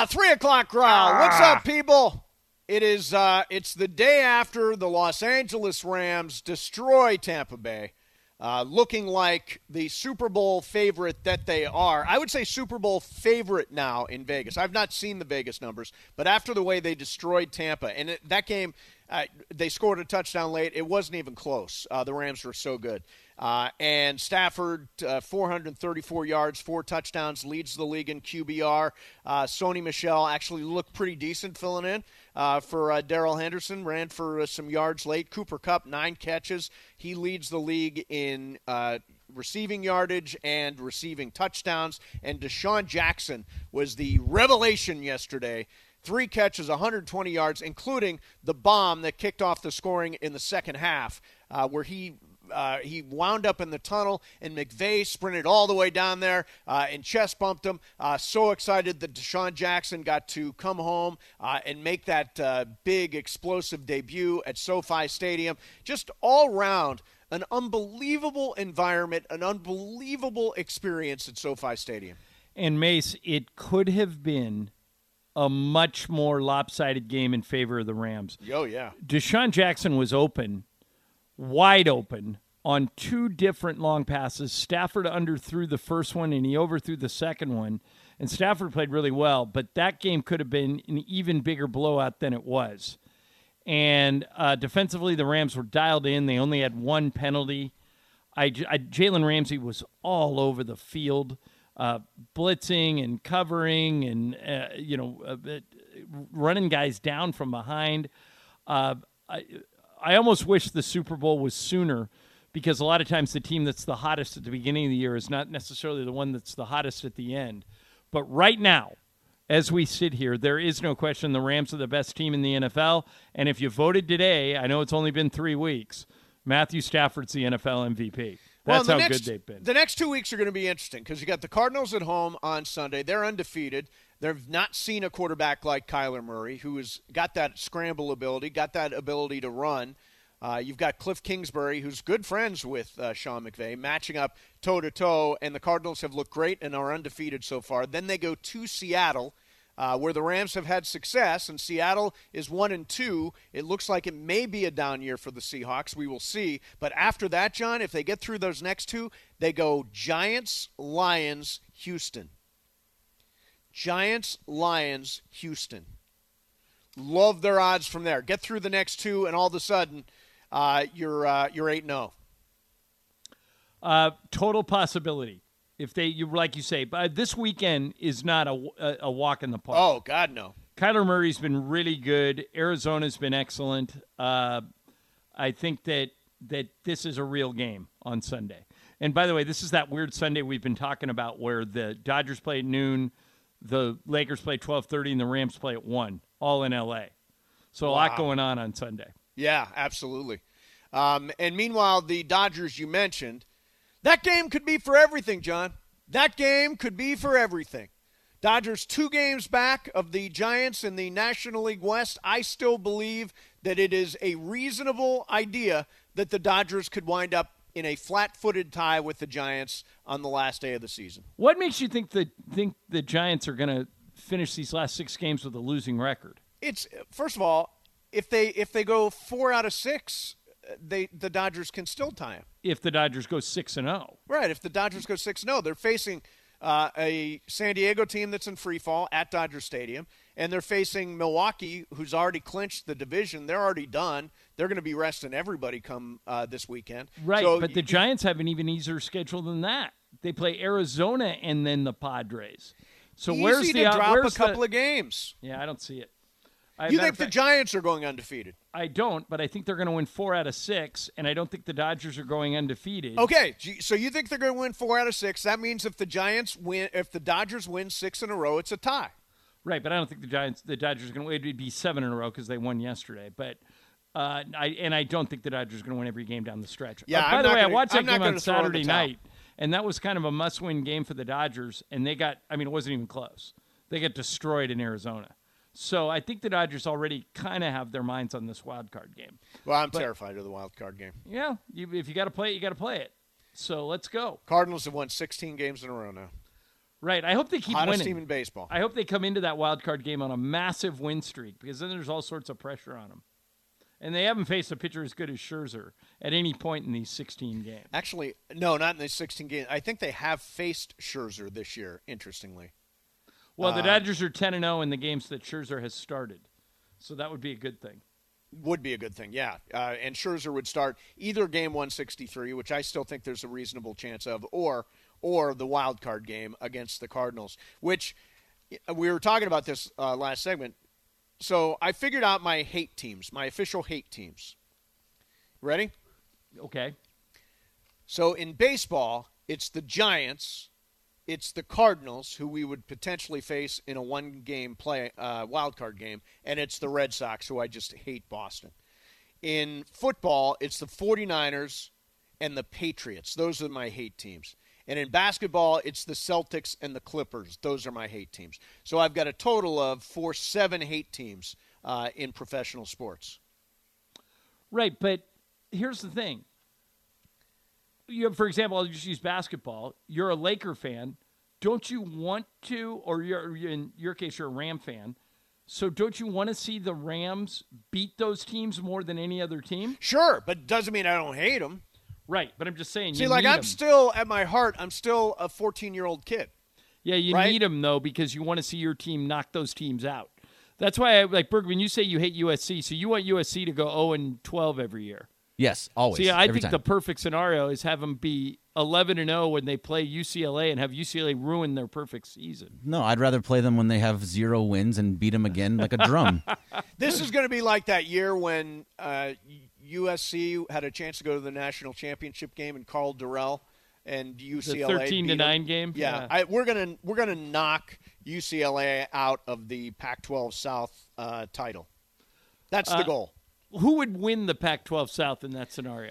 3 o'clock crowd. What's up, people? It is. It's the day after the Los Angeles Rams destroy Tampa Bay, looking like the Super Bowl favorite that they are. I would say Super Bowl favorite now in Vegas. I've not seen the Vegas numbers, but after the way they destroyed Tampa, and that game, they scored a touchdown late. It wasn't even close. The Rams were so good. And Stafford, 434 yards, 4 touchdowns, leads the league in QBR. Sony Michel actually looked pretty decent filling in for Darrell Henderson, ran for some yards late. Cooper Kupp, 9 catches. He leads the league in receiving yardage and receiving touchdowns. And Deshaun Jackson was the revelation yesterday. 3 catches, 120 yards, including the bomb that kicked off the scoring in the second half, where he wound up in the tunnel, and McVay sprinted all the way down there and chest bumped him. So excited that Deshaun Jackson got to come home and make that big explosive debut at SoFi Stadium. Just all around an unbelievable environment, an unbelievable experience at SoFi Stadium. And Mace, it could have been a much more lopsided game in favor of the Rams. Oh, yeah. Deshaun Jackson was open, wide open, on 2 different long passes. Stafford underthrew the first one, and he overthrew the second one. And Stafford played really well, but that game could have been an even bigger blowout than it was. And defensively, the Rams were dialed in. They only had 1 penalty. Jalen Ramsey was all over the field, blitzing and covering and, running guys down from behind. I almost wish the Super Bowl was sooner, because a lot of times the team that's the hottest at the beginning of the year is not necessarily the one that's the hottest at the end. But right now, as we sit here, there is no question the Rams are the best team in the NFL. And if you voted today, I know it's only been 3 weeks, Matthew Stafford's the NFL MVP. That's how good they've been. The next 2 weeks are going to be interesting because you got the Cardinals at home on Sunday. They're undefeated. They've not seen a quarterback like Kyler Murray, who has got that scramble ability, got that ability to run. You've got Cliff Kingsbury, who's good friends with Sean McVay, matching up toe-to-toe, and the Cardinals have looked great and are undefeated so far. Then they go to Seattle, where the Rams have had success, and Seattle is 1-2. It looks like it may be a down year for the Seahawks. We will see. But after that, John, if they get through those next 2, they go Giants, Lions, Houston. Giants, Lions, Houston. Love their odds from there. Get through the next 2, and all of a sudden, you're 8-0. Total possibility. If like you say, but this weekend is not a walk in the park. Oh, God, no. Kyler Murray's been really good. Arizona's been excellent. I think that this is a real game on Sunday. And by the way, this is that weird Sunday we've been talking about where the Dodgers play at noon, the Lakers play 12:30, and the Rams play at 1, all in L.A. So a lot going on Sunday. Yeah, absolutely. And meanwhile, the Dodgers you mentioned, that game could be for everything, John. That game could be for everything. Dodgers 2 games back of the Giants in the National League West. I still believe that it is a reasonable idea that the Dodgers could wind up in a flat-footed tie with the Giants on the last day of the season. What makes you think the Giants are going to finish these last 6 games with a losing record? It's, first of all, if they go 4 out of 6, the Dodgers can still tie them. If the Dodgers go 6-0. Right, if the Dodgers go 6-0, they're facing a San Diego team that's in free fall at Dodger Stadium, and they're facing Milwaukee, who's already clinched the division. They're already done. They're going to be resting everybody come this weekend. Right, so, but the Giants have an even easier schedule than that. They play Arizona and then the Padres. So easy to drop a couple of games. Yeah, I don't see it. You think the Giants are going undefeated? I don't, but I think they're going to win 4 out of 6, and I don't think the Dodgers are going undefeated. Okay, so you think they're going to win 4 out of 6. That means if the Dodgers win 6 in a row, it's a tie. Right, but I don't think the Dodgers are going to win. It would be 7 in a row because they won yesterday. But I don't think the Dodgers are going to win every game down the stretch. Yeah, by the way, I watched that game on Saturday night, and that was kind of a must-win game for the Dodgers, and it wasn't even close. They got destroyed in Arizona. So I think the Dodgers already kind of have their minds on this wild card game. Well, I'm terrified of the wild card game. Yeah, if you got to play it, you got to play it. So let's go. Cardinals have won 16 games in a row now. Right. I hope they keep Hottest winning. team in baseball. I hope they come into that wild card game on a massive win streak because then there's all sorts of pressure on them. And they haven't faced a pitcher as good as Scherzer at any point in these 16 games. Actually, no, not in the 16 games. I think they have faced Scherzer this year, interestingly. Well, the Dodgers are 10-0 in the games that Scherzer has started. So that would be a good thing. Would be a good thing, yeah. And Scherzer would start either game 163, which I still think there's a reasonable chance of, or the wild card game against the Cardinals, which we were talking about this last segment. So I figured out my hate teams, my official hate teams. Ready? Okay. So in baseball, it's the Giants, it's the Cardinals, who we would potentially face in a one-game wild card game, and it's the Red Sox, who I just hate Boston. In football, it's the 49ers and the Patriots. Those are my hate teams. And in basketball, it's the Celtics and the Clippers. Those are my hate teams. So I've got a total of 7 hate teams in professional sports. Right, but here's the thing. For example, I'll just use basketball. You're a Laker fan. Don't you want to, or in your case, you're a Ram fan. So don't you want to see the Rams beat those teams more than any other team? Sure, but it doesn't mean I don't hate them. Right, but I'm just saying. See, like I'm still, at my heart, I'm still a 14-year-old kid. Yeah, you need them, though, because you want to see your team knock those teams out. That's why, Bergman, you say you hate USC, so you want USC to go 0-12 every year. Yes, always. See, I think time. the perfect scenario is have them be 11-0 when they play UCLA and have UCLA ruin their perfect season. No, I'd rather play them when they have 0 wins and beat them again like a drum. This is going to be like that year when USC had a chance to go to the national championship game, and Carl Durrell and UCLA the 13-9 game. Yeah, we're gonna knock UCLA out of the Pac-12 South title. That's the goal. Who would win the Pac-12 South in that scenario?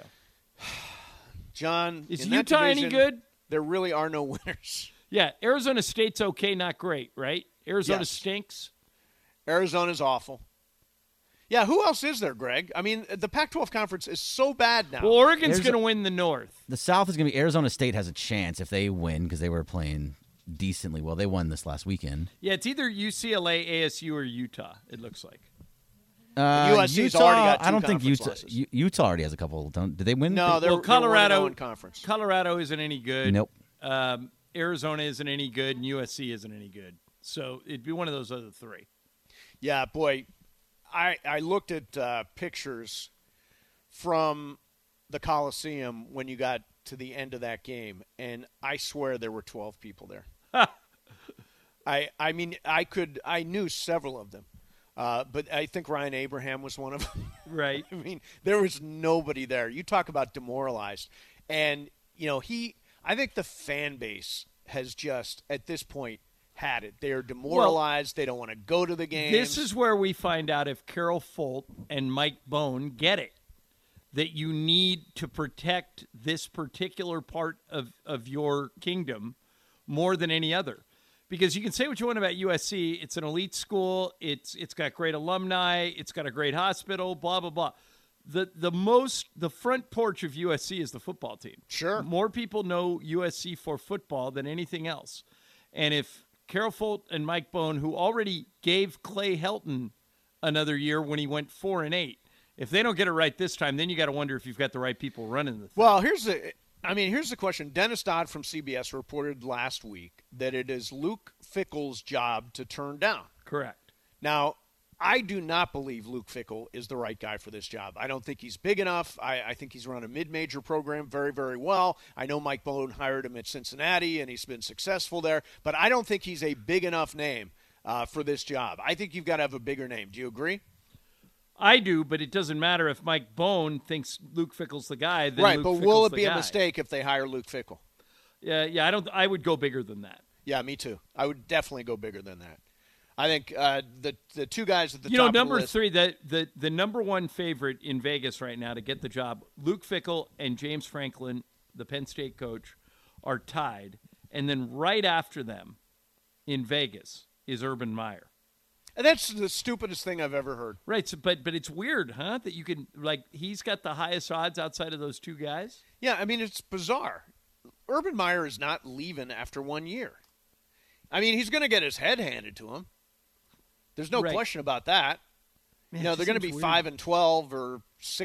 John, is in Utah that division, any good? There really are no winners. Yeah, Arizona State's okay, not great, right? Arizona stinks. Arizona's awful. Yeah, who else is there, Greg? I mean, the Pac-12 conference is so bad now. Well, Oregon's going to win the North. The South is going to be Arizona State has a chance if they win because they were playing decently well. They won this last weekend. Yeah, it's either UCLA, ASU, or Utah, it looks like. USC's Utah, already got 2 I don't think losses. Utah already has a couple. Did they win? No, they're Colorado in conference. Colorado isn't any good. Nope. Arizona isn't any good, and USC isn't any good. So it'd be one of those other 3. Yeah, boy, I looked at pictures from the Coliseum when you got to the end of that game, and I swear there were 12 people there. I mean, I knew several of them. But I think Ryan Abraham was one of them. Right. I mean, there was nobody there. You talk about demoralized. And, I think the fan base has just, at this point, had it. They are demoralized. They don't want to go to the games. This is where we find out if Carol Folt and Mike Bone get it, that you need to protect this particular part of your kingdom more than any other. Because you can say what you want about USC. It's an elite school. It's got great alumni. It's got a great hospital, blah, blah, blah. The front porch of USC is the football team. Sure. More people know USC for football than anything else. And if Carol Folt and Mike Bone, who already gave Clay Helton another year when he went 4-8, if they don't get it right this time, then you got to wonder if you've got the right people running the thing. Well, here's the question. Dennis Dodd from CBS reported last week that it is Luke Fickell's job to turn down. Correct. Now, I do not believe Luke Fickell is the right guy for this job. I don't think he's big enough. I think he's run a mid-major program very, very well. I know Mike Bone hired him at Cincinnati, and he's been successful there. But I don't think he's a big enough name for this job. I think you've got to have a bigger name. Do you agree? I do, but it doesn't matter if Mike Bone thinks Luke Fickell's the guy. Then right, Luke but Fickell's will it the be a guy. mistake if they hire Luke Fickell? Yeah. I would go bigger than that. Yeah, me too. I would definitely go bigger than that. I think the 2 guys at the top number of the list, 3, the number 1 favorite in Vegas right now to get the job, Luke Fickell and James Franklin, the Penn State coach, are tied. And then right after them in Vegas is Urban Meyer. And that's the stupidest thing I've ever heard. Right, so, but it's weird, huh? That you can, he's got the highest odds outside of those 2 guys? Yeah, I mean, it's bizarre. Urban Meyer is not leaving after 1 year. I mean, he's going to get his head handed to him. There's no question about that. Man, They're going to be weird. 5-12 or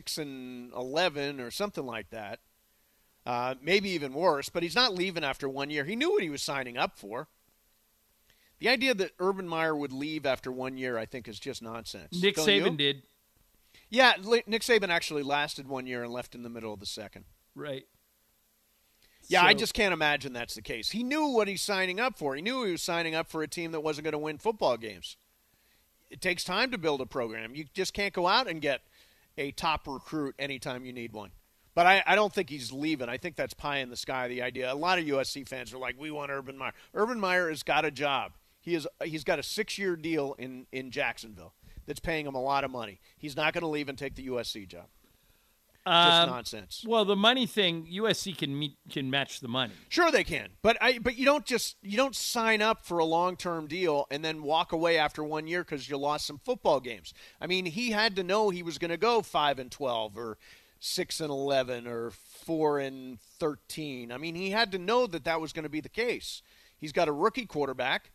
6-11 or something like that. Maybe even worse, but he's not leaving after 1 year. He knew what he was signing up for. The idea that Urban Meyer would leave after 1 year, I think, is just nonsense. Nick Don't Saban you? did. Yeah, Nick Saban actually lasted 1 year and left in the middle of the second. Right. Yeah, I So- just can't imagine that's the case. He knew what he's signing up for. He knew he was signing up for a team that wasn't going to win football games. It takes time to build a program. You just can't go out and get a top recruit anytime you need one. But I don't think he's leaving. I think that's pie in the sky, the idea. A lot of USC fans are like, we want Urban Meyer. Urban Meyer has got a job. He's got a 6-year deal in Jacksonville that's paying him a lot of money. He's not going to leave and take the USC job. Just nonsense. Well, the money thing, USC can match the money. Sure they can, but you don't sign up for a long-term deal and then walk away after 1 year because you lost some football games. I mean, he had to know he was going to go 5-12 or 6-11 or 4-13. I mean, he had to know that was going to be the case. He's got a rookie quarterback.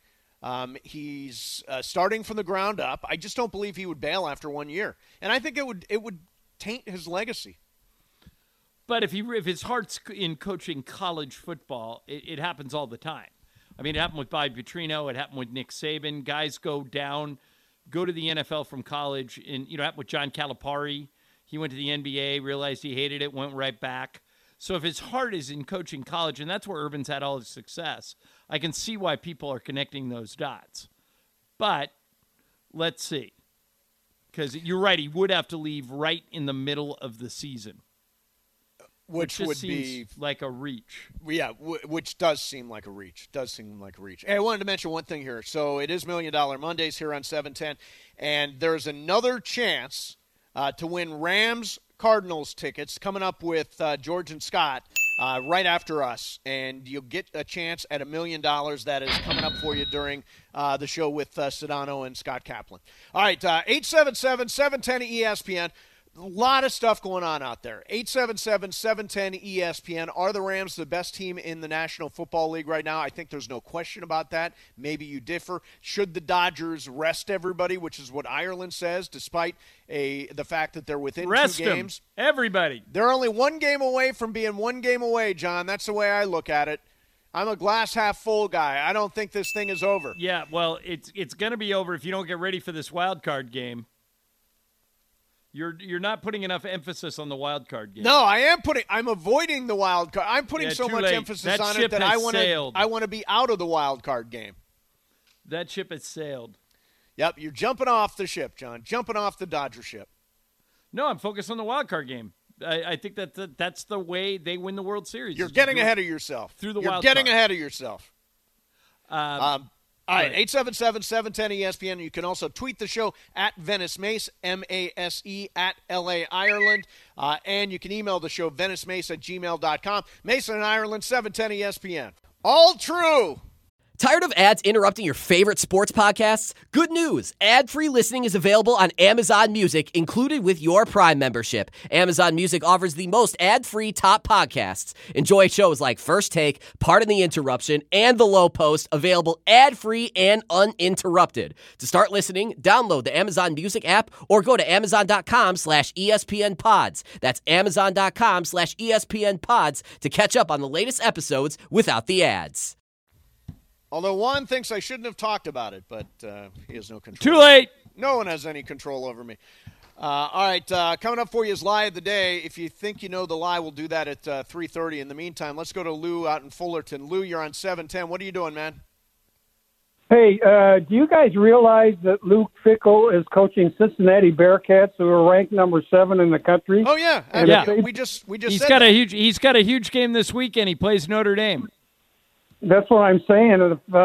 He's starting from the ground up. I just don't believe he would bail after 1 year, and I think it would taint his legacy. But if his heart's in coaching college football, it happens all the time. I mean, it happened with Bobby Petrino. It happened with Nick Saban. Guys go to the NFL from college. And, it happened with John Calipari. He went to the NBA, realized he hated it, went right back. So if his heart is in coaching college, and that's where Urban's had all his success, I can see why people are connecting those dots. But let's see. Because you're right, he would have to leave right in the middle of the season. Which just would seems be like a reach. Yeah, which does seem like a reach. Hey, I wanted to mention one thing here. So it is $1 Million Mondays here on 710, and there's another chance to win Rams-Cardinals tickets coming up with George and Scott right after us, and you'll get a chance at $1 million that is coming up for you during the show with Sedano and Scott Kaplan. All right, 877-710-ESPN. A lot of stuff going on out there. 877-710-ESPN. Are the Rams the best team in the National Football League right now? I think there's no question about that. Maybe you differ. Should the Dodgers rest everybody, which is what Ireland says, despite the fact that they're within Rest 2 them. games? Everybody. They're only 1 game away from being 1 game away, John. That's the way I look at it. I'm a glass half full guy. I don't think this thing is over. Yeah, well, it's going to be over if you don't get ready for this wild card game. You're not putting enough emphasis on the wild card game. No, I'm avoiding the wild card. I'm putting so too much late. emphasis That on ship it that has I sailed. want to be out of the wild card game. That ship has sailed. Yep, you're jumping off the ship, John. Jumping off the Dodger ship. No, I'm focused on the wild card game. I think that's the way they win the World Series. You're getting ahead of yourself. Through the You're wild getting card. ahead of yourself. All right, Right. 877-710-ESPN. You can also tweet the show at Venice Mace, M-A-S-E, at L-A Ireland. And you can email the show, VeniceMace@gmail.com. Mason and Ireland, 710-ESPN. All true. Tired of ads interrupting your favorite sports podcasts? Good news! Ad-free listening is available on Amazon Music, included with your Prime membership. Amazon Music offers the most ad-free top podcasts. Enjoy shows like First Take, Pardon the Interruption, and The Low Post, available ad-free and uninterrupted. To start listening, download the Amazon Music app or go to amazon.com/ESPN Pods. That's amazon.com/ESPN Pods to catch up on the latest episodes without the ads. Although Juan thinks I shouldn't have talked about it, but he has no control. Too late. No one has any control over me. All right, coming up for you is Lie of the Day. If you think you know the lie, we'll do that at 3:30. In the meantime, let's go to Lou out in Fullerton. Lou, you're on 710. What are you doing, man? Hey, do you guys realize that Luke Fickell is coaching Cincinnati Bearcats, who are ranked number 7 in the country? Oh yeah, Yeah. We just He's said got that. he's got a huge game this weekend. He plays Notre Dame. That's what I'm saying.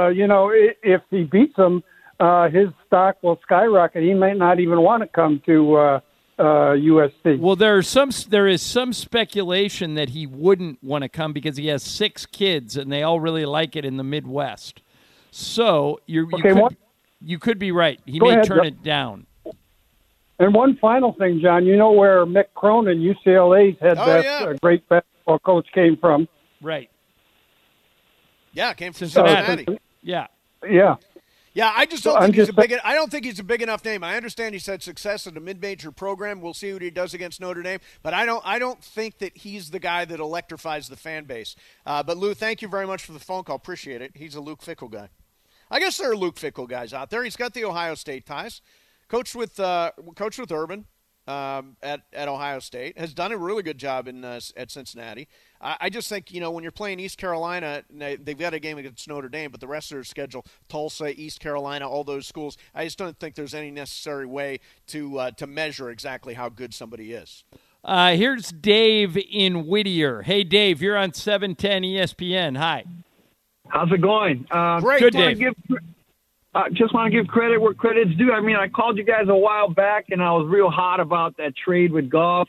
If he beats them, his stock will skyrocket. He might not even want to come to USC. Well, there is some speculation that he wouldn't want to come because he has 6 kids and they all really like it in the Midwest. So you could be right. He Go may ahead, turn Joe. it down. And one final thing, John, you know where Mick Cronin, UCLA's head great basketball coach, came from? Right. Yeah, came from Cincinnati. Cincinnati. Yeah. Yeah. Yeah, I just So don't I'm think he's just I don't think he's a big enough name. I understand he's had success in a mid-major program. We'll see what he does against Notre Dame, but I don't think that he's the guy that electrifies the fan base. But Lou, thank you very much for the phone call. Appreciate it. He's a Luke Fickell guy. I guess there are Luke Fickell guys out there. He's got the Ohio State ties. Coached with Urban at Ohio State. Has done a really good job at Cincinnati. I just think, when you're playing East Carolina, they've got a game against Notre Dame, but the rest of their schedule, Tulsa, East Carolina, all those schools, I just don't think there's any necessary way to measure exactly how good somebody is. Here's Dave in Whittier. Hey, Dave, you're on 710 ESPN. Hi. How's it going? Great, Good, Dave. Just want to give credit where credit's due. I mean, I called you guys a while back, and I was real hot about that trade with Goff.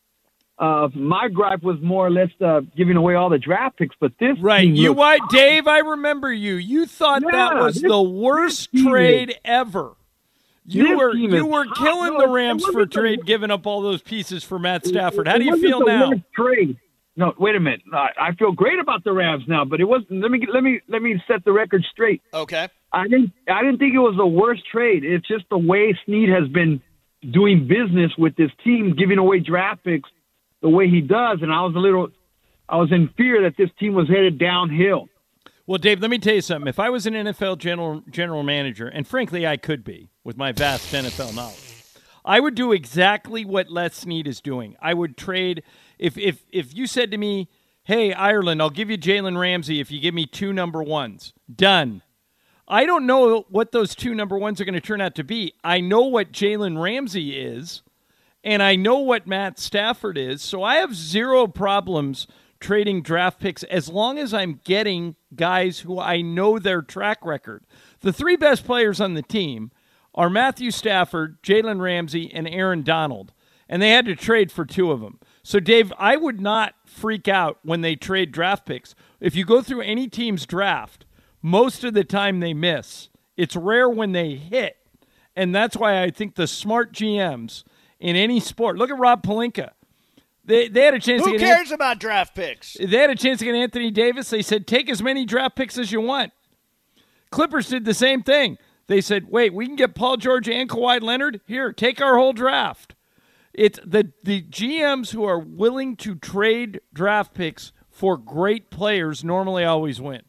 My gripe was more or less giving away all the draft picks, but this Right. team You looks- what, Dave? I remember you. You thought that Yeah, was this- the worst this team trade ever. You This were team is killing hot. the No, Rams it for wasn't the- trade, giving up all those pieces for Matt Stafford. How do you wasn't feel the now? worst trade. No, wait a minute. I feel great about the Rams now, but it wasn't. Let me set the record straight. Okay. I didn't think it was the worst trade. It's just the way Snead has been doing business with this team, giving away draft picks the way he does, and I was in fear that this team was headed downhill. Well, Dave, let me tell you something. If I was an NFL general manager, and frankly I could be with my vast NFL knowledge, I would do exactly what Les Snead is doing. I would trade if you said to me, "Hey, Ireland, I'll give you Jalen Ramsey if you give me 2 number ones." Done. I don't know what those 2 number ones are going to turn out to be. I know what Jalen Ramsey is, and I know what Matt Stafford is, so I have zero problems trading draft picks as long as I'm getting guys who I know their track record. The 3 best players on the team are Matthew Stafford, Jalen Ramsey, and Aaron Donald, and they had to trade for 2 of them. So, Dave, I would not freak out when they trade draft picks. If you go through any team's draft, most of the time they miss. It's rare when they hit, and that's why I think the smart GMs in any sport. Look at Rob Pelinka. They had a chance. Who cares about draft picks? They had a chance to get Anthony Davis. They said, take as many draft picks as you want. Clippers did the same thing. They said, wait, we can get Paul George and Kawhi Leonard? Here, take our whole draft. It's the GMs who are willing to trade draft picks for great players normally always win.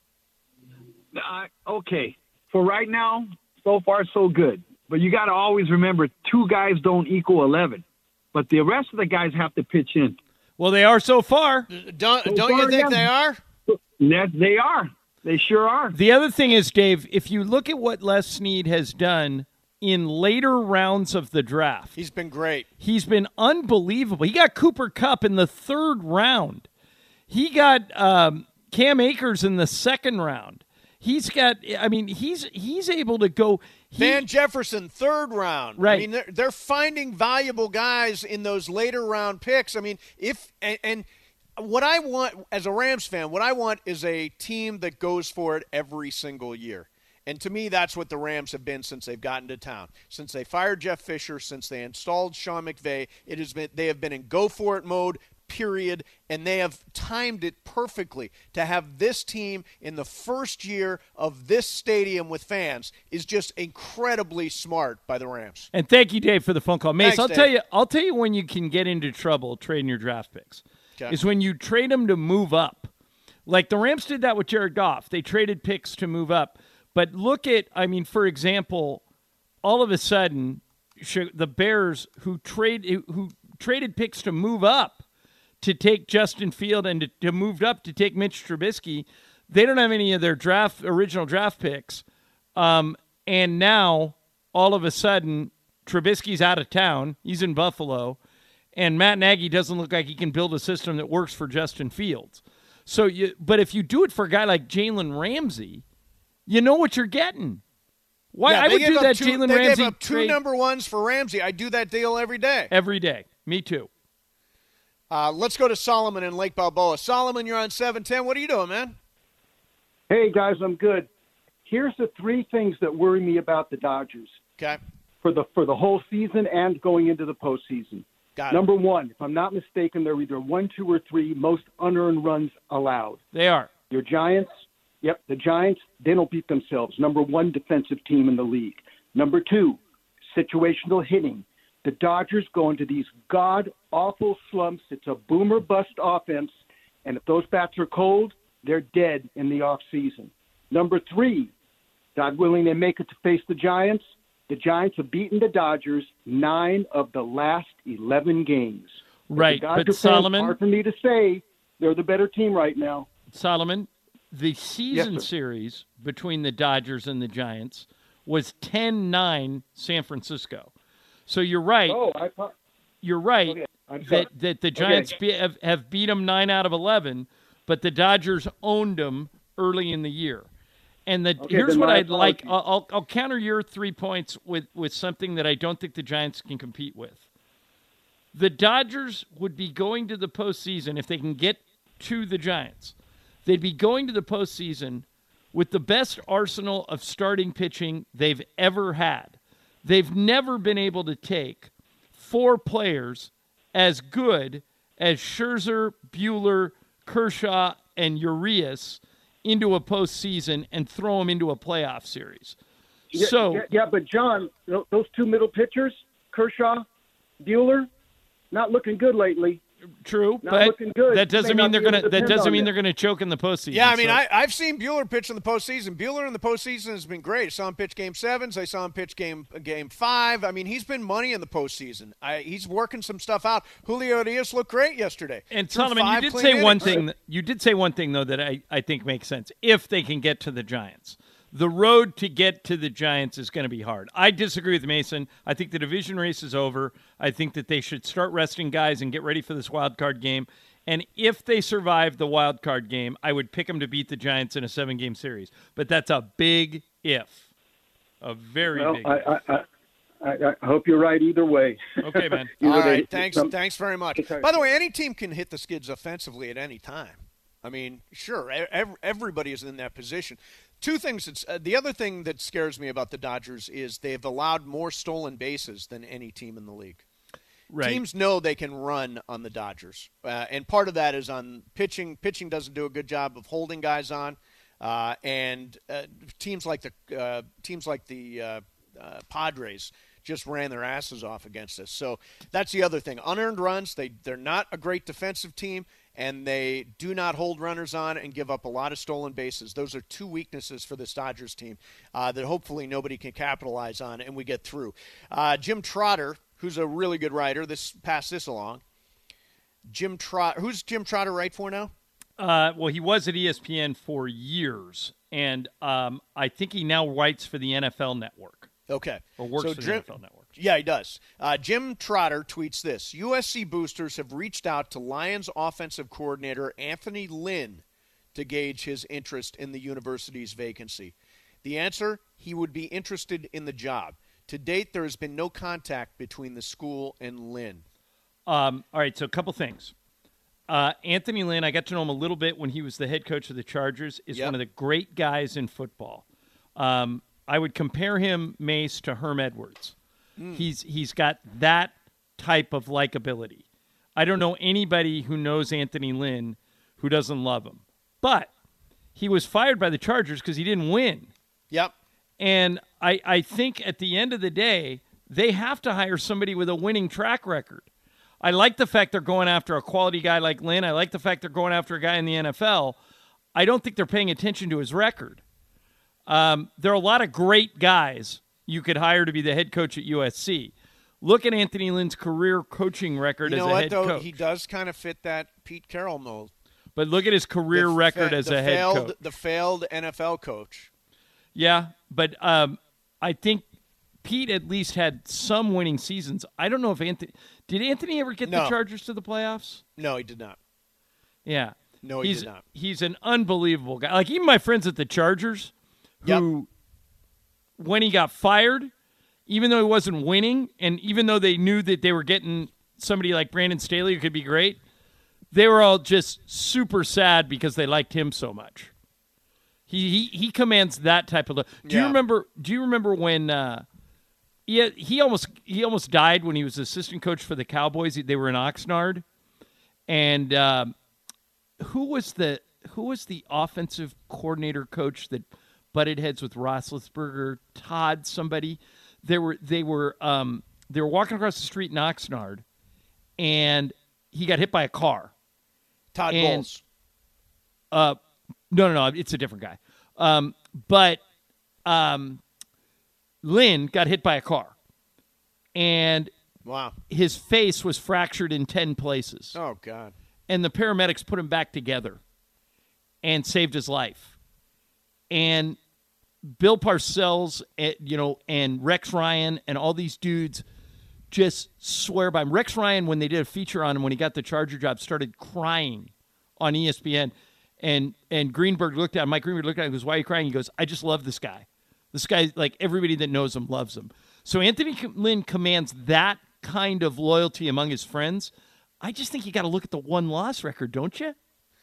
Okay, for right now, so far so good. But you got to always remember, 2 guys don't equal 11. But the rest of the guys have to pitch in. Well, they are so far. Don't you think they are? Yes, they are. They sure are. The other thing is, Dave, if you look at what Les Snead has done in later rounds of the draft, He's been great. he's been unbelievable. He got Cooper Kupp in the 3rd round. He got Cam Akers in the 2nd round. He's able to go. Van Jefferson, 3rd round. Right. I mean, they're finding valuable guys in those later round picks. I mean, and what I want as a Rams fan, what I want is a team that goes for it every single year. And to me, that's what the Rams have been since they've gotten to town. Since they fired Jeff Fisher, since they installed Sean McVay, they have been in go-for-it mode, period, and they have timed it perfectly to have this team in the first year of this stadium with fans is just incredibly smart by the Rams. And thank you, Dave, for the phone call. Mace, Thanks, I'll tell you when you can get into trouble trading your draft picks. Okay. Is when you trade them to move up. Like the Rams did that with Jared Goff. They traded picks to move up. But look at, for example, all of a sudden, the Bears who traded picks to move up to take Justin Field and to move up to take Mitch Trubisky, they don't have any of their original draft picks. And now, all of a sudden, Trubisky's out of town. He's in Buffalo. And Matt Nagy doesn't look like he can build a system that works for Justin Fields. But if you do it for a guy like Jalen Ramsey, you know what you're getting. Why I would do that Jalen Ramsey They gave up 2 trade number ones for Ramsey. I do that deal every day. every day. Me too. Let's go to Solomon in Lake Balboa. Solomon, you're on 710. What are you doing, man? Hey, guys, I'm good. Here's the 3 things that worry me about the Dodgers Okay. for the whole season and going into the postseason. Got it. Number 1, if I'm not mistaken, they're either 1, 2, or 3 most unearned runs allowed. They are. Your Giants, Yep, the Giants, they don't beat themselves. Number one defensive team in the league. Number two, situational hitting. The Dodgers go into these god-awful slumps. It's a boomer-bust offense, and if those bats are cold, they're dead in the offseason. Number three, God willing, they make it to face the Giants. The Giants have beaten the Dodgers 9 of the last 11 games. Right, but Solomon, hard for me to say they're the better team right now. Solomon, the season Yes, sir. series between the Dodgers and the Giants was 10-9 San Francisco. So you're right. You're right Okay, I'm sorry. that the Giants have beat them 9 out of 11, but the Dodgers owned them early in the year. And here's then what my I'd like. apologies. I'll counter your 3 points with something that I don't think the Giants can compete with. The Dodgers would be going to the postseason if they can get to the Giants. They'd be going to the postseason with the best arsenal of starting pitching they've ever had. They've never been able to take 4 players as good as Scherzer, Buehler, Kershaw, and Urias into a postseason and throw them into a playoff series. Yeah, but John, those 2 middle pitchers, Kershaw, Buehler, not looking good lately. True, Not but looking good. that doesn't May mean not they're be able gonna. to That depend doesn't on mean you. they're gonna choke in the postseason. Yeah, I mean, so- I've seen Buehler pitch in the postseason. Buehler in the postseason has been great. I saw him pitch Game 7s. I saw him pitch Game 5. I mean, he's been money in the postseason. He's working some stuff out. Julio Urias looked great yesterday. And Threw Solomon, you 5 did clean say one innings. thing. You did say one thing though that I think makes sense. If they can get to the Giants, the road to get to the Giants is going to be hard. I disagree with Mason. I think the division race is over. I think that they should start resting guys and get ready for this wild card game. And if they survive the wild card game, I would pick them to beat the Giants in a 7-game series. But that's a big if, a very big. If. I hope you're right either way. Okay, man. All Either right, they- thanks very much. By the way, any team can hit the skids offensively at any time. I mean, sure, everybody is in that position. 2 things. The other thing that scares me about the Dodgers is they've allowed more stolen bases than any team in the league. Right. Teams know they can run on the Dodgers, and part of that is on pitching. Pitching doesn't do a good job of holding guys on, and teams like the Padres just ran their asses off against us. So that's the other thing. Unearned runs. They're not a great defensive team, and they do not hold runners on and give up a lot of stolen bases. Those are 2 weaknesses for this Dodgers team that hopefully nobody can capitalize on, and we get through. Jim Trotter, who's a really good writer, pass this along. Who's Jim Trotter write for now? Well, he was at ESPN for years, and I think he now writes for the NFL Network. Okay. Or works for the NFL Network. Yeah, he does. Jim Trotter tweets this. USC boosters have reached out to Lions offensive coordinator Anthony Lynn to gauge his interest in the university's vacancy. The answer, he would be interested in the job. To date, there has been no contact between the school and Lynn. All right, so a couple things. Anthony Lynn, I got to know him a little bit when he was the head coach of the Chargers, is one of the great guys in football. I would compare him, Mace, to Herm Edwards. He's got that type of likability. I don't know anybody who knows Anthony Lynn who doesn't love him. But he was fired by the Chargers because he didn't win. Yep. And I think at the end of the day, they have to hire somebody with a winning track record. I like the fact they're going after a quality guy like Lynn. I like the fact they're going after a guy in the NFL. I don't think they're paying attention to his record. There are a lot of great guys you could hire to be the head coach at USC. Look at Anthony Lynn's career coaching record as a head coach. He does kind of fit that Pete Carroll mold. But look at his career record as a head coach. The failed NFL coach. Yeah, but I think Pete at least had some winning seasons. I don't know if did Anthony ever get the Chargers to the playoffs? No, he did not. Yeah. No, he did not. He's an unbelievable guy. Like, even my friends at the Chargers, who, when he got fired, even though he wasn't winning, and even though they knew that they were getting somebody like Brandon Staley who could be great, they were all just super sad because they liked him so much. He commands that type of. Do you remember when he almost died when he was assistant coach for the Cowboys? They were in Oxnard, and who was the who was the offensive coordinator coach that butted heads with Roethlisberger? Todd somebody. They were walking across the street in Oxnard, and he got hit by a car. Todd And- Bowles. No, it's a different guy. But Lynn got hit by a car, and Wow. his face was fractured in 10 places. Oh, God. And the paramedics put him back together and saved his life. And Bill Parcells, and Rex Ryan and all these dudes just swear by him. Rex Ryan, when they did a feature on him when he got the Charger job, started crying on ESPN. And Greenberg looked at him. Mike Greenberg looked at him and goes, "Why are you crying?" He goes, "I just love this guy. This guy, like, everybody that knows him loves him." So Anthony Lynn commands that kind of loyalty among his friends. I just think you got to look at the one-loss record, don't you?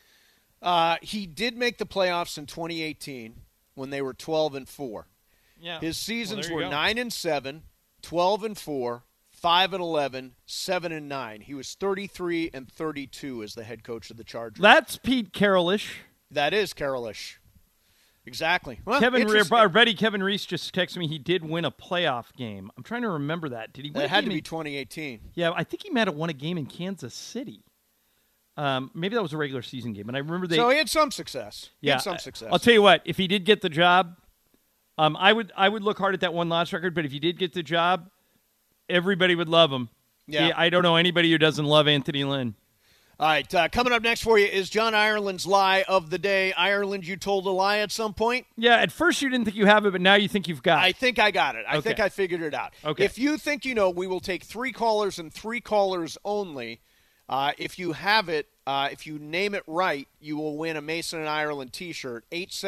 He did make the playoffs in 2018 when they were 12-4. Yeah. His seasons Well, there were you go. 9-7, 12-4, 5-11, 7-9. He was 33-32 as the head coach of the Chargers. That's Pete Carrolish. That is Carrolish. Exactly. Well, Kevin interesting. our buddy Kevin Reese just texted me he did win a playoff game. I'm trying to remember that. Did he win It a had game to be in- 2018. Yeah, I think he might have won a game in Kansas City. Maybe that was a regular season game, and I remember they. So he had some success. He yeah, had some success. I'll tell you what. If he did get the job, I would look hard at that one-loss record. But if he did get the job, everybody would love him. Yeah. I don't know anybody who doesn't love Anthony Lynn. All right, coming up next for you is John Ireland's lie of the day. Ireland, you told a lie at some point? Yeah, at first you didn't think you have it, but now you think you've got I it. think I got it. I think Okay. I figured it out. Okay. If you think you know, we will take 3 callers and 3 callers only. If you have it, if you name it right, you will win a Mason and Ireland T-shirt,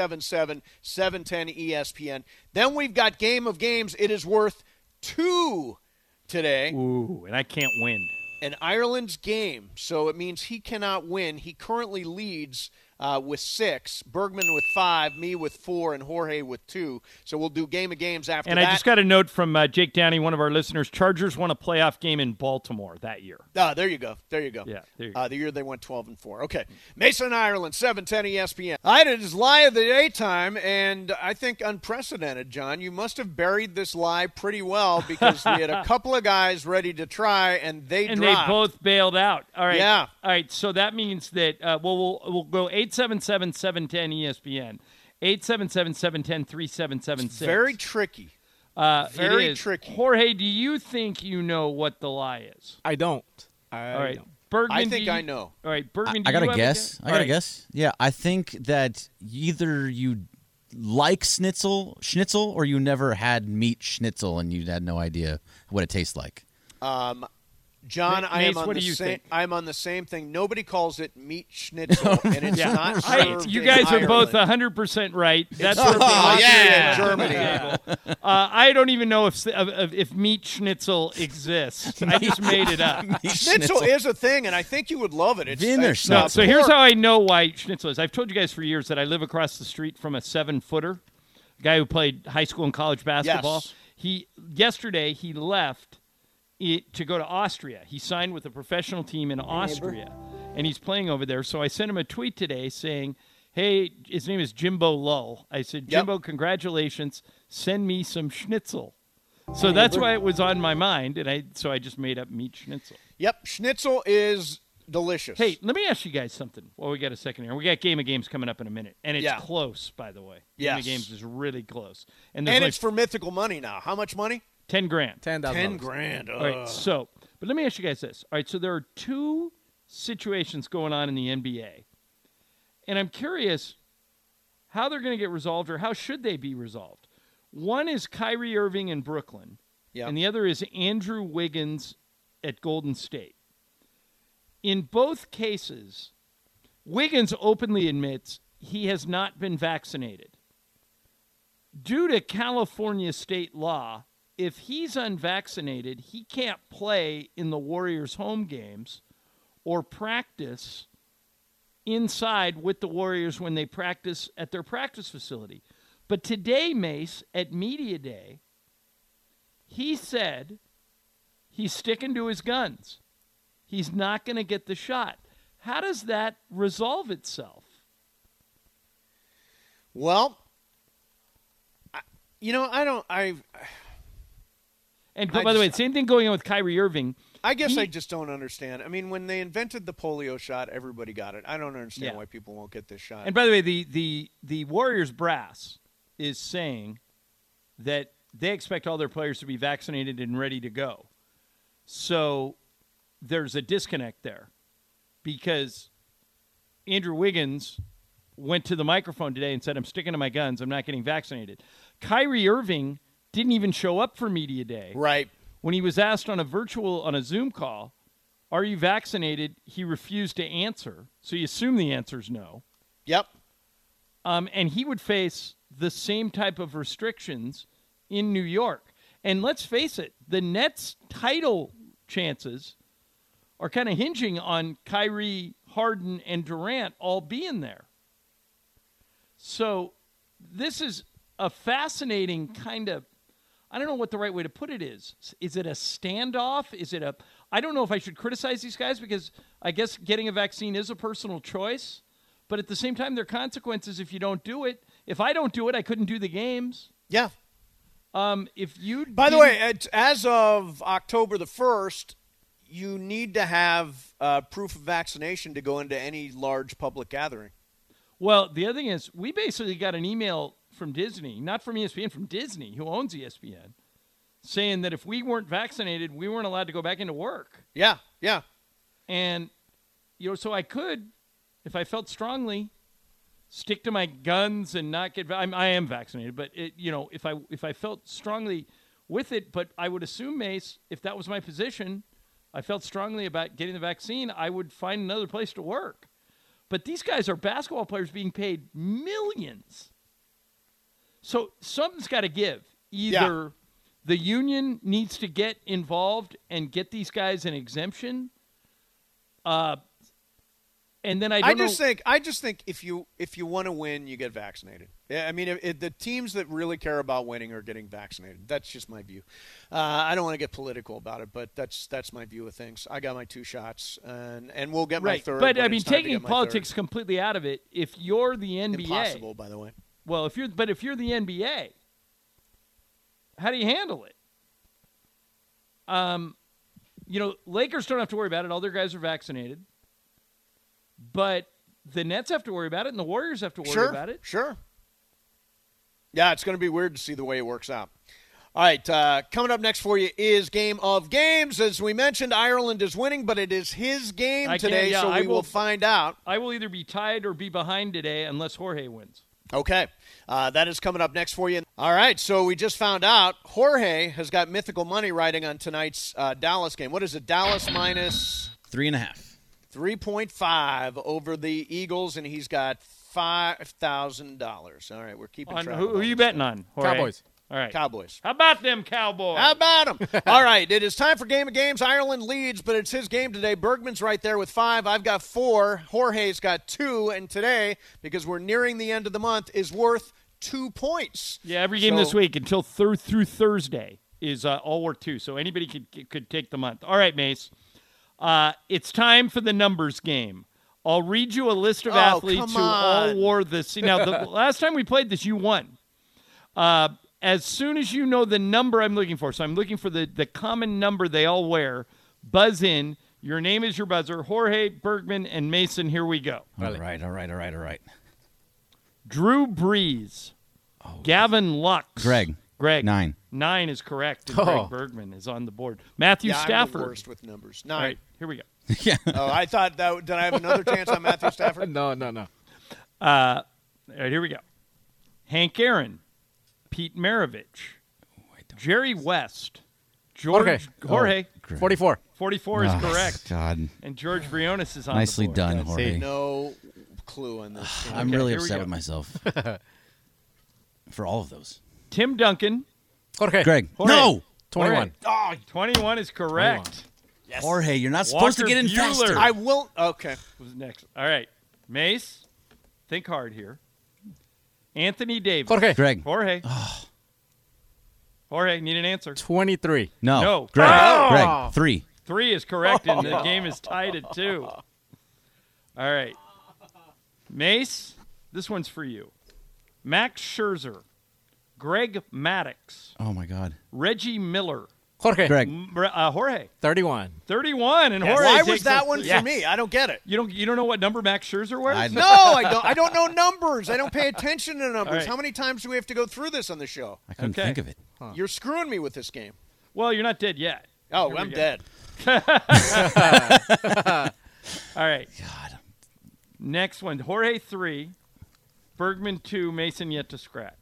877-710-ESPN. Then we've got Game of Games. It is worth 2 today. Ooh, and I can't win. And Ireland's game, so it means he cannot win. He currently leads with 6, Bergman with 5, me with 4, and Jorge with 2. So we'll do Game of Games after And that. I just got a note from Jake Downey, one of our listeners. Chargers won a playoff game in Baltimore that year. There you go. There you go. Yeah, there you go. The year they went 12-4. Okay. Mason and Ireland, 710 ESPN. I had his lie of the day time, and I think unprecedented, John. You must have buried this lie pretty well because we had a couple of guys ready to try, and they And dropped. they both bailed out. All right. Yeah. All right. So that means that we'll go 877-710 ESPN, 877-710-3776. Very tricky. Very tricky. Jorge, do you think you know what the lie is? I don't. All right. don't. Bergman, I do think you- I know. All right, Bergman. Do I got you to have a guess. All I got to right. guess. Yeah, I think that either you like schnitzel, or you never had meat schnitzel and you had no idea what it tastes like. John, I am Mace, on what the do you same. think? I'm on the same thing. Nobody calls it meat schnitzel, and it's Yeah. not Hey, served you in guys are Ireland. both 100% right. That's served what in Austria and Germany. I don't even know if meat schnitzel exists. I just made it up. Schnitzel is a thing, and I think you would love it. It's Wiener it's, schnitzel. No, so here's pork. how I know why schnitzel is. I've told you guys for years that I live across the street from a 7-footer, a guy who played high school and college basketball. Yes. Yesterday he left to go to Austria. He signed with a professional team in Austria, and he's playing over there. So I sent him a tweet today saying, hey, his name is Jimbo Lull. I said, Yep. Jimbo, congratulations. Send me some schnitzel. So that's why it was on my mind, and I just made up meat schnitzel. Yep, schnitzel is delicious. Hey, let me ask you guys something. Well, we got a second here. We got Game of Games coming up in a minute, and it's Yeah. close, by the way. Game of Yes. Games is really close, and and there's it's for mythical money now. How much money? $10,000. $10,000. 10 grand. All right, so, but let me ask you guys this. All right, so there are 2 situations going on in the NBA, and I'm curious how they're going to get resolved or how should they be resolved. One is Kyrie Irving in Brooklyn, Yep. and the other is Andrew Wiggins at Golden State. In both cases, Wiggins openly admits he has not been vaccinated. Due to California state law, if he's unvaccinated, he can't play in the Warriors' home games or practice inside with the Warriors when they practice at their practice facility. But today, Mace, at Media Day, he said he's sticking to his guns. He's not going to get the shot. How does that resolve itself? Well, And by the way, same thing going on with Kyrie Irving. I guess I just don't understand. I mean, when they invented the polio shot, everybody got it. I don't understand why people won't get this shot. And by the way, the Warriors brass is saying that they expect all their players to be vaccinated and ready to go. So there's a disconnect there because Andrew Wiggins went to the microphone today and said, I'm sticking to my guns. I'm not getting vaccinated. Kyrie Irving didn't even show up for media day. Right. When he was asked on a Zoom call, are you vaccinated? He refused to answer. So you assume the answer is no. Yep. And he would face the same type of restrictions in New York. And let's face it, the Nets' title chances are kind of hinging on Kyrie, Harden, and Durant all being there. So this is a fascinating kind of, I don't know what the right way to put it is. Is it a standoff? I don't know if I should criticize these guys because I guess getting a vaccine is a personal choice. But at the same time, there are consequences if you don't do it. If I don't do it, I couldn't do the games. Yeah. By the way, as of October the 1st, you need to have proof of vaccination to go into any large public gathering. Well, the other thing is we basically got an email from Disney, not from ESPN, from Disney, who owns ESPN, saying that if we weren't vaccinated, we weren't allowed to go back into work. Yeah, yeah. And, so I could, if I felt strongly, stick to my guns and not get I am vaccinated, but if I felt strongly with it, but I would assume, Mace, if that was my position, I felt strongly about getting the vaccine, I would find another place to work. But these guys are basketball players being paid millions. So something's got to give. Either the union needs to get involved and get these guys an exemption, and then I just think if you want to win, you get vaccinated. Yeah, I mean, the teams that really care about winning are getting vaccinated. That's just my view. I don't want to get political about it, but that's my view of things. I got my 2 shots, and we'll get my third. But I mean, taking politics completely out of it, if you're the NBA, impossible, by the way. Well, if you're the NBA, how do you handle it? Lakers don't have to worry about it. All their guys are vaccinated. But the Nets have to worry about it, and the Warriors have to worry about it. Sure. Yeah, it's going to be weird to see the way it works out. All right, coming up next for you is Game of Games. As we mentioned, Ireland is winning, but it is his game today, so we will find out. I will either be tied or be behind today unless Jorge wins. Okay, that is coming up next for you. All right, so we just found out Jorge has got mythical money riding on tonight's Dallas game. What is it, Dallas minus? 3.5. 3.5 over the Eagles, and he's got $5,000. All right, we're keeping track. Who are you betting on, Jorge? Cowboys. All right. Cowboys. How about them Cowboys? How about them? All right, it is time for Game of Games. Ireland leads, but it's his game today. Bergman's right there with 5. I've got 4. Jorge's got 2, and today, because we're nearing the end of the month, is worth 2 points. Yeah, every game this week until through Thursday is all worth 2, so anybody could take the month. All right, Mace. It's time for the numbers game. I'll read you a list of athletes who all wore this. Now, the last time we played this, you won. As soon as you know the number I'm looking for, so I'm looking for the common number they all wear, buzz in. Your name is your buzzer. Jorge, Bergman, and Mason, here we go. All right. Drew Brees. Gavin Lux. Greg. 9. 9 is correct, and Greg Bergman is on the board. Matthew Stafford. I'm the worst with numbers. 9. All right, here we go. Yeah. I thought did I have another chance on Matthew Stafford? No. All right, here we go. Hank Aaron, Pete Maravich, Jerry West, Jorge. 44. 44 is correct. God. And George Briones is on Nicely the board. done, Jorge. No clue on this. I'm really here we upset go. with myself for all of those. Tim Duncan. Jorge. Greg. Jorge. No. 21. Oh, 21 is correct. Yes. Jorge, you're not supposed to Walker get in Buehler. faster. I will. Okay. Who's next? All right. Mace, think hard here. Anthony Davis. Jorge. Greg. Jorge. Jorge, need an answer. 23. No. Greg. Oh! Greg. 3. 3 is correct, and the game is tied at 2. All right. Mace, this one's for you. Max Scherzer, Greg Maddux, Oh my God. Reggie Miller, Jorge. Greg. Jorge. 31. 31, and Jorge. Why was takes that a- one for Yes. me? I don't get it. You don't know what number Max Scherzer wears? No, I don't. I don't know numbers. I don't pay attention to numbers. All right. How many times do we have to go through this on the show? I couldn't Okay. think of it. You're screwing me with this game. Well, you're not dead yet. Oh, Here we I'm go. dead. All right. God. Next one. Jorge 3, Bergman 2, Mason yet to scratch.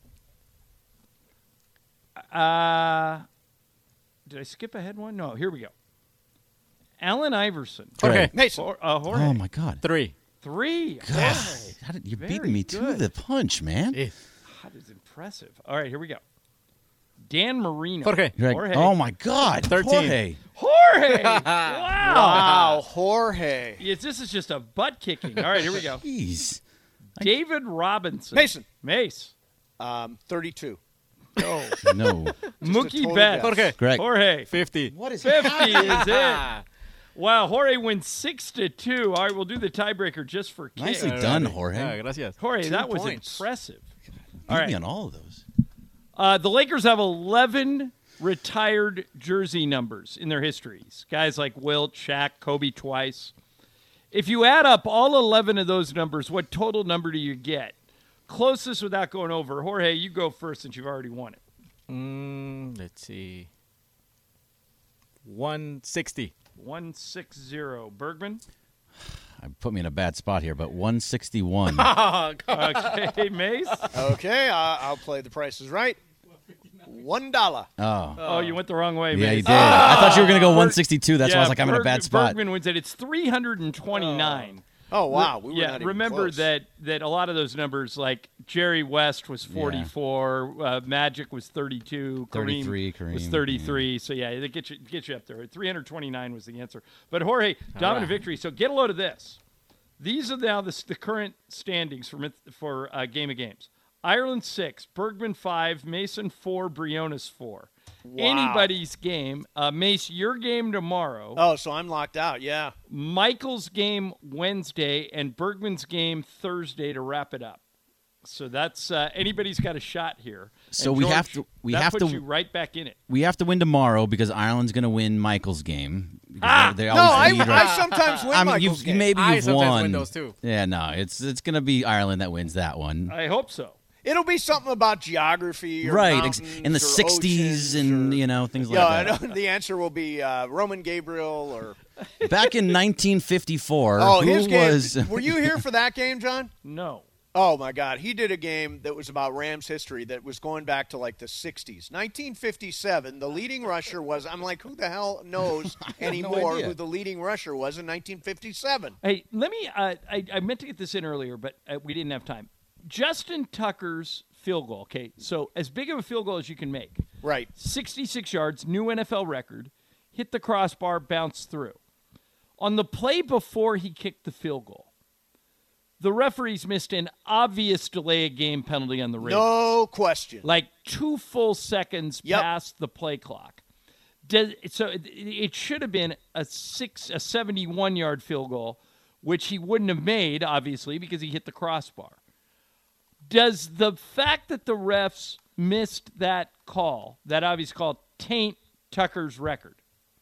Did I skip ahead one? No, here we go. Allen Iverson. Jorge. Mason. Jorge. Oh my God. 3. 3. God. Jorge. How did, you're Very beating me to good. the punch, man. That is impressive. All right, here we go. Dan Marino. Jorge. Greg, Jorge. oh my God. 13. Jorge. Jorge. Wow. Wow, Jorge. Yes, this is just a butt kicking. All right, here we go. Jeez. David Robinson. Mason. Mace. 32. Oh. No. Mookie total Betts. guess. Jorge. Greg. Jorge. 50. What is 50 is it. Wow, Jorge wins 6-2. All right, we'll do the tiebreaker just for kicks. Nicely done, Jorge. Yeah, gracias. Jorge, 2 that was points. impressive. Beat All me right. on all of those. The Lakers have 11 retired jersey numbers in their histories. Guys like Wilt, Shaq, Kobe twice. If you add up all 11 of those numbers, what total number do you get? Closest without going over. Jorge, you go first since you've already won it. Let's see. 160. 160. Bergman. Put me in a bad spot here, but 161. Okay, Mace. Okay, I'll play The Price is Right. $1. Oh, you went the wrong way, Yeah, Mace. you did. I thought you were going to go 162. That's why I was like, I'm in a bad spot. Bergman wins it. It's 329. Oh, wow. We were Yeah, not even remember close. that a lot of those numbers, like Jerry West was 44, Magic was 32, 33, was Kareem, 33. So yeah, it gets you up there. 329 was the answer. But Jorge, dominant victory. So get a load of this. These are now the current standings for Game of Games. Ireland 6, Bergman 5, Mason 4, Briones 4. Anybody's game. Mace, your game tomorrow. Oh, so I'm locked out, yeah. Michael's game Wednesday and Bergman's game Thursday to wrap it up. So that's anybody's got a shot here. So And we George, have to- we that have puts to- you right back in it. We have to win tomorrow because Ireland's going to win Michael's game. They No, always lead, right? I sometimes win I mean, Michael's game. maybe I you've sometimes won. win those too. Yeah, no, it's going to be Ireland that wins that one. I hope so. It'll be something about geography or Right, mountains in the or 60s oceans and, or, things yeah, like that. I know the answer will be Roman Gabriel or Back in 1954, his who game. was... Were you here for that game, John? No. Oh my God, he did a game that was about Rams history that was going back to like the 60s. 1957, the leading rusher was, I'm like, who the hell knows anymore idea. who the leading rusher was in 1957? Hey, let me. I meant to get this in earlier, but we didn't have time. Justin Tucker's field goal. Okay, so as big of a field goal as you can make. Right. 66 yards, new NFL record. Hit the crossbar, bounced through. On the play before he kicked the field goal, the referees missed an obvious delay of game penalty on the Ravens. No question. Like 2 full seconds Yep. past the play clock. So it should have been a 71-yard field goal, which he wouldn't have made, obviously, because he hit the crossbar. Does the fact that the refs missed that call, that obvious call, taint Tucker's record?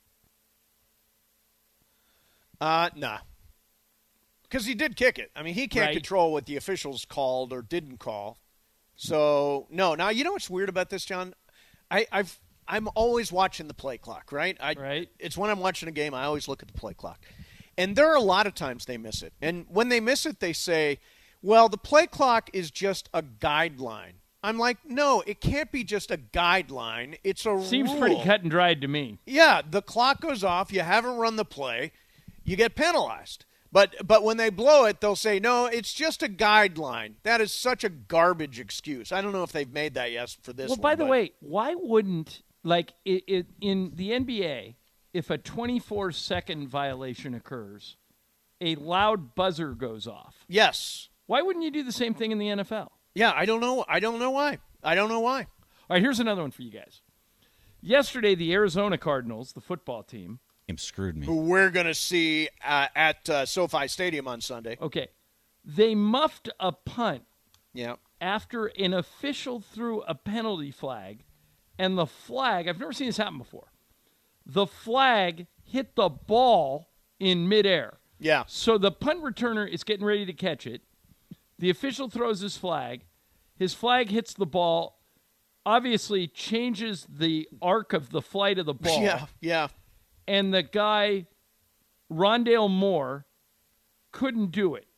Nah. Because he did kick it. I mean, he can't Right. control what the officials called or didn't call. So, no. Now, you know what's weird about this, John? I'm always watching the play clock, right? Right. It's when I'm watching a game, I always look at the play clock. And there are a lot of times they miss it. And when they miss it, they say, well, the play clock is just a guideline. I'm like, no, it can't be just a guideline. It's a Seems rule. pretty cut and dried to me. Yeah, the clock goes off. You haven't run the play. You get penalized. But when they blow it, they'll say, no, it's just a guideline. That is such a garbage excuse. I don't know if they've made that yet for this Well, one. by the but- way, why wouldn't, like, in the NBA, if a 24-second violation occurs, a loud buzzer goes off? Yes. Why wouldn't you do the same thing in the NFL? Yeah, I don't know. I don't know why. All right, here's another one for you guys. Yesterday, the Arizona Cardinals, the football team, screwed me. Who we're going to see at SoFi Stadium on Sunday. okay, they muffed a punt Yeah. after an official threw a penalty flag, and the flag, I've never seen this happen before, the flag hit the ball in midair. Yeah. So the punt returner is getting ready to catch it. The official throws his flag. His flag hits the ball, obviously changes the arc of the flight of the ball. Yeah. And the guy, Rondale Moore, couldn't do it.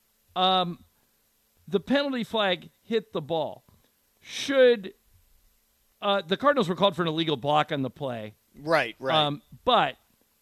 The penalty flag hit the ball. Should the Cardinals were called for an illegal block on the play. Right. But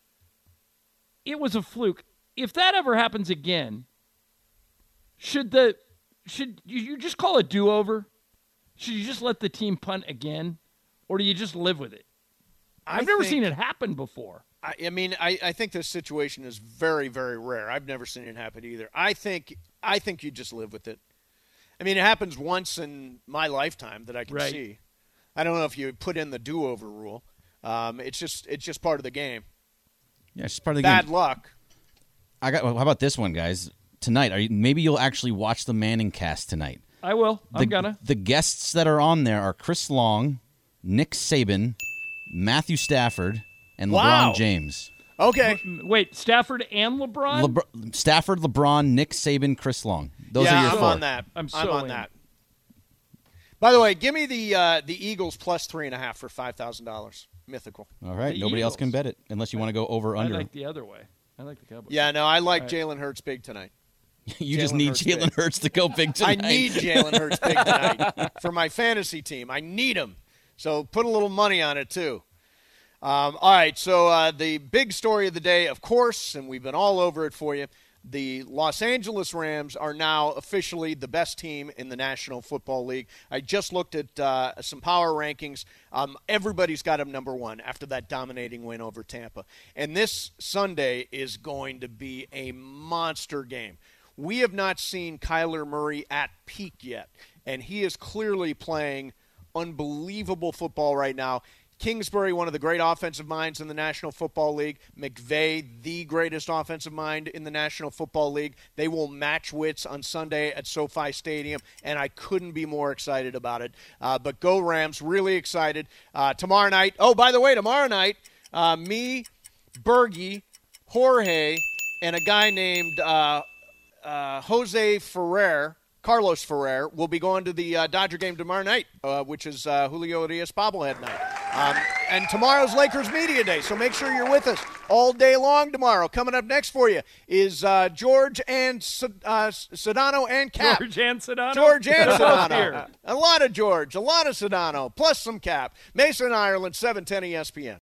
it was a fluke. If that ever happens again, should you just call a do-over? Should you just let the team punt again? Or do you just live with it? I've never seen it happen before. I mean, I think this situation is very, very rare. I've never seen it happen either. I think you just live with it. I mean, it happens once in my lifetime that I can see. I don't know if you put in the do-over rule. It's just part of the game. Yeah, it's just part of the game. Bad luck. How about this one, guys? Tonight, maybe you'll actually watch the Manning cast tonight. I will. I'm gonna. The guests that are on there are Chris Long, Nick Saban, Matthew Stafford, and LeBron James. Okay. Wait, Stafford and LeBron? Stafford, LeBron, Nick Saban, Chris Long. Those are your I'm four. on that. I'm on that. By the way, give me the Eagles plus 3.5 for $5,000. Mythical. All right. The Nobody else Eagles. can bet it unless you want to go over I under. like the other way. I like the Cowboys. Yeah, no, I like Jalen Hurts big tonight. You just need Jalen Hurts to go big tonight. I need Jalen Hurts big tonight for my fantasy team. I need him. So put a little money on it, too. All right, so the big story of the day, of course, and we've been all over it for you, the Los Angeles Rams are now officially the best team in the National Football League. I just looked at some power rankings. Everybody's got them number one after that dominating win over Tampa. And this Sunday is going to be a monster game. We have not seen Kyler Murray at peak yet, and he is clearly playing unbelievable football right now. Kingsbury, one of the great offensive minds in the National Football League. McVay, the greatest offensive mind in the National Football League. They will match wits on Sunday at SoFi Stadium, and I couldn't be more excited about it. But go Rams, really excited. Tomorrow night, me, Bergie, Jorge, and a guy named Carlos Ferrer will be going to the Dodger game tomorrow night, which is Julio Urias bobblehead night. And tomorrow's Lakers Media Day, so make sure you're with us all day long tomorrow. Coming up next for you is George and Sedano and Cap. George and Sedano? George and They're both Sedano. here. A lot of George, a lot of Sedano, plus some Cap. Mason, Ireland, 710 ESPN.